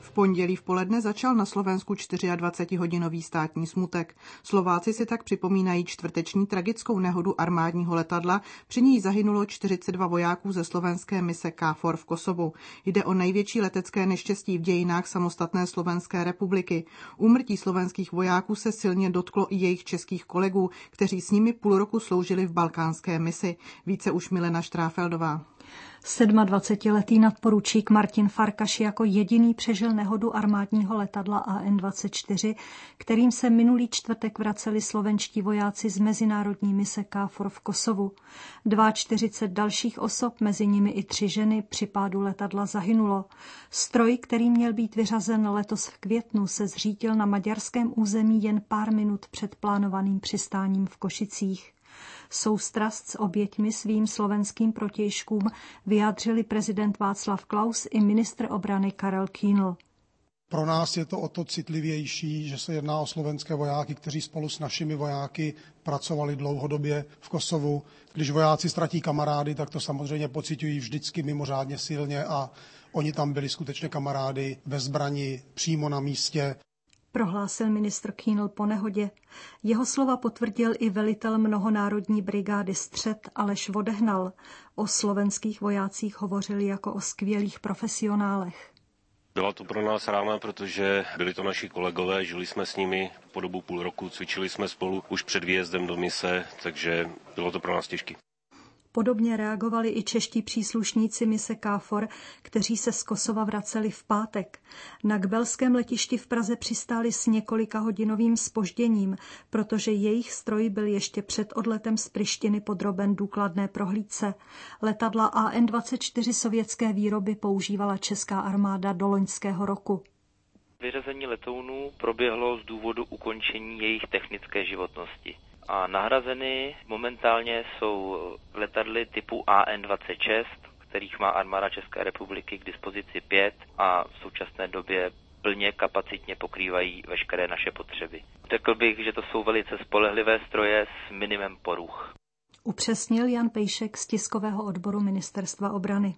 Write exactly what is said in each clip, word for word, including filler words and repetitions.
V pondělí v poledne začal na Slovensku dvacetihodinový státní smutek. Slováci si tak připomínají čtvrteční tragickou nehodu armádního letadla, při ní zahynulo čtyřicet dva vojáků ze slovenské mise K F O R v Kosovu. Jde o největší letecké neštěstí v dějinách samostatné Slovenské republiky. Úmrtí slovenských vojáků se silně dotklo i jejich českých kolegů, kteří s nimi půl roku sloužili v balkánské misi. Více už Milena Štráfeldová. sedmadvacetiletý nadporučík Martin Farkaš jako jediný přežil nehodu armádního letadla A N dvacet čtyři, kterým se minulý čtvrtek vraceli slovenští vojáci z mezinárodní mise K F O R v Kosovu. čtyřicet dva dalších osob, mezi nimi i tři ženy, při pádu letadla zahynulo. Stroj, který měl být vyřazen letos v květnu, se zřítil na maďarském území jen pár minut před plánovaným přistáním v Košicích. Soustrast s oběťmi svým slovenským protějškům vyjádřili prezident Václav Klaus i ministr obrany Karel Kühnl. Pro nás je to o to citlivější, že se jedná o slovenské vojáky, kteří spolu s našimi vojáky pracovali dlouhodobě v Kosovu. Když vojáci ztratí kamarády, tak to samozřejmě pociťují vždycky mimořádně silně a oni tam byli skutečně kamarády ve zbrani přímo na místě. Prohlásil ministr Kühnl po nehodě. Jeho slova potvrdil i velitel mnohonárodní brigády Střed Aleš Vodehnal. O slovenských vojácích hovořili jako o skvělých profesionálech. Byla to pro nás rána, protože byli to naši kolegové, žili jsme s nimi po dobu půl roku, cvičili jsme spolu už před výjezdem do mise, takže bylo to pro nás těžké. Podobně reagovali i čeští příslušníci mise K F O R, kteří se z Kosova vraceli v pátek. Na kbelském letišti v Praze přistáli s několika hodinovým zpožděním, protože jejich stroj byl ještě před odletem z Prištiny podroben důkladné prohlídce. Letadla A N dvacet čtyři sovětské výroby používala česká armáda do loňského roku. Vyřazení letounů proběhlo z důvodu ukončení jejich technické životnosti. A nahrazeny momentálně jsou letadly typu A N dvacet šest, kterých má armáda České republiky k dispozici pět a v současné době plně kapacitně pokrývají veškeré naše potřeby. Řekl bych, že to jsou velice spolehlivé stroje s minimem poruch. Upřesnil Jan Pejšek z tiskového odboru Ministerstva obrany.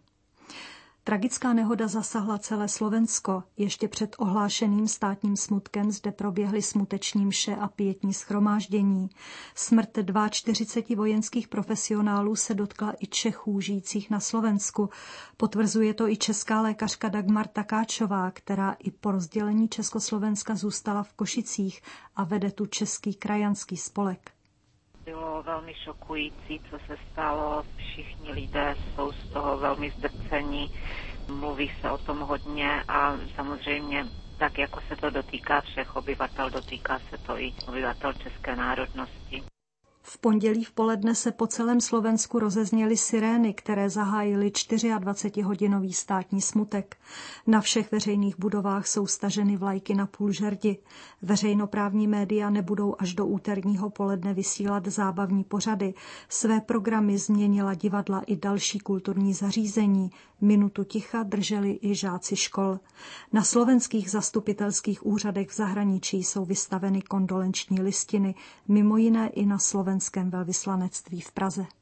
Tragická nehoda zasahla celé Slovensko. Ještě před ohlášeným státním smutkem zde proběhly smuteční mše a pietní shromáždění. Smrt čtyřiceti dvou vojenských profesionálů se dotkla i Čechů žijících na Slovensku. Potvrzuje to i česká lékařka Dagmar Takáčová, která i po rozdělení Československa zůstala v Košicích a vede tu Český krajanský spolek. Bylo velmi šokující, co se stalo. Všichni lidé jsou z toho velmi zdrcení. Mluví se o tom hodně a samozřejmě tak, jako se to dotýká všech obyvatel, dotýká se to i obyvatel české národnosti. V pondělí v poledne se po celém Slovensku rozezněly sirény, které zahájily dvacetihodinový státní smutek. Na všech veřejných budovách jsou staženy vlajky na půl žerdi. Veřejnoprávní média nebudou až do úterního poledne vysílat zábavní pořady. Své programy změnila divadla i další kulturní zařízení. Minutu ticha drželi i žáci škol. Na slovenských zastupitelských úřadech v zahraničí jsou vystaveny kondolenční listiny, mimo jiné i na slovenském velvyslanectví v Praze.